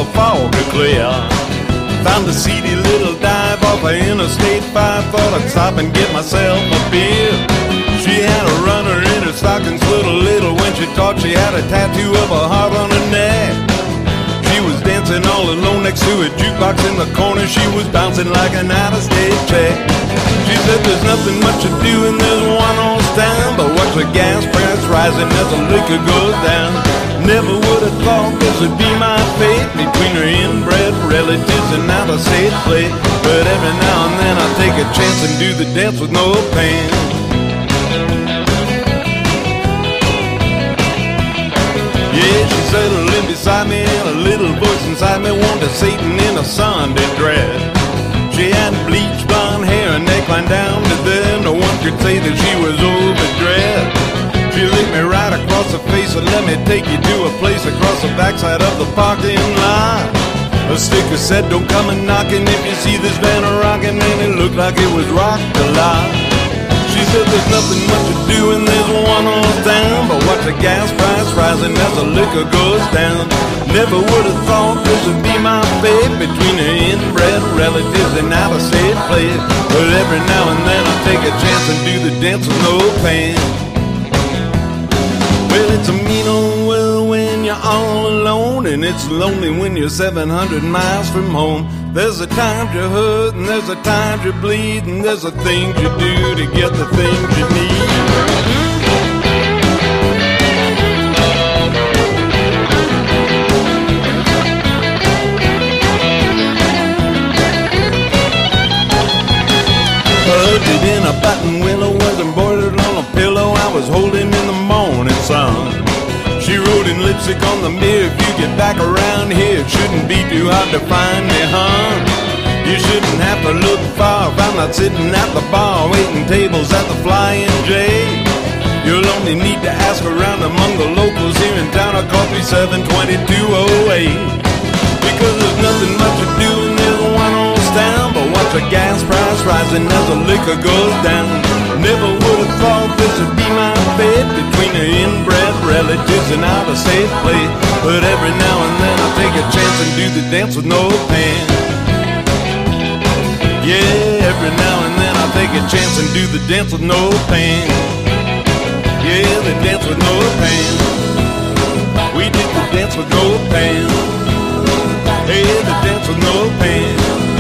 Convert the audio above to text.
the fog to clear. Found a seedy little dive off of Interstate 5. Thought I'd stop and get myself a beer. She had a runner in her stockings, little when she talked. She had a tattoo of a heart on her neck. She was dancing all alone next to a jukebox in the corner. She was bouncing like an out-of-state check. She said there's nothing much to do in this one-horse town, but watch the gas price rising as the liquor goes down. Never would have thought this would be my fate, between her inbred relatives and out-of-state plate. But every now and then I take a chance and do the dance with no pain. Yeah, she settled in beside me, and a little voice inside me wanted Satan in a Sunday dress. She had bleached blonde hair and neckline down to there. No one could say that she was overdressed. She licked me right across the face and let me take you to a place across the backside of the parking lot. A sticker said, don't come a knocking if you see this van a-rockin', and it looked like it was rocked a lot. She said there's nothing much to do in this one-horse town, but watch the gas price rising as the liquor goes down. Never would have thought this would be my fate, between her inbred relatives and out-of-state place. But every now and then I take a chance and do the dance with no pain. Well, it's a mean old world when you're all alone, and it's lonely when you're 700 miles from home. There's a time you hurt, and there's a time you bleed, and there's the things you do to get the things you need. Hugged it in a button willow, was embroidered on a pillow I was holding in the morning sun. She wrote in lipstick on the mirror, if you get back around here, it shouldn't be too hard to find me, huh? You shouldn't have to look far if I'm not sitting at the bar waiting tables at the Flying J. You'll only need to ask around among the locals here in town or call 372208. Because there's nothing much to do in this one-horse town, but watch the gas price rising as the liquor goes down. Never would have thought this would be my fate, between the inbred relatives and out-of-state place. But every now and then I take a chance and do the dance with no pain. Yeah, every now and then I take a chance and do the dance with no pain. Yeah, the dance with no pain. We did the dance with no pain. Hey, the dance with no pain.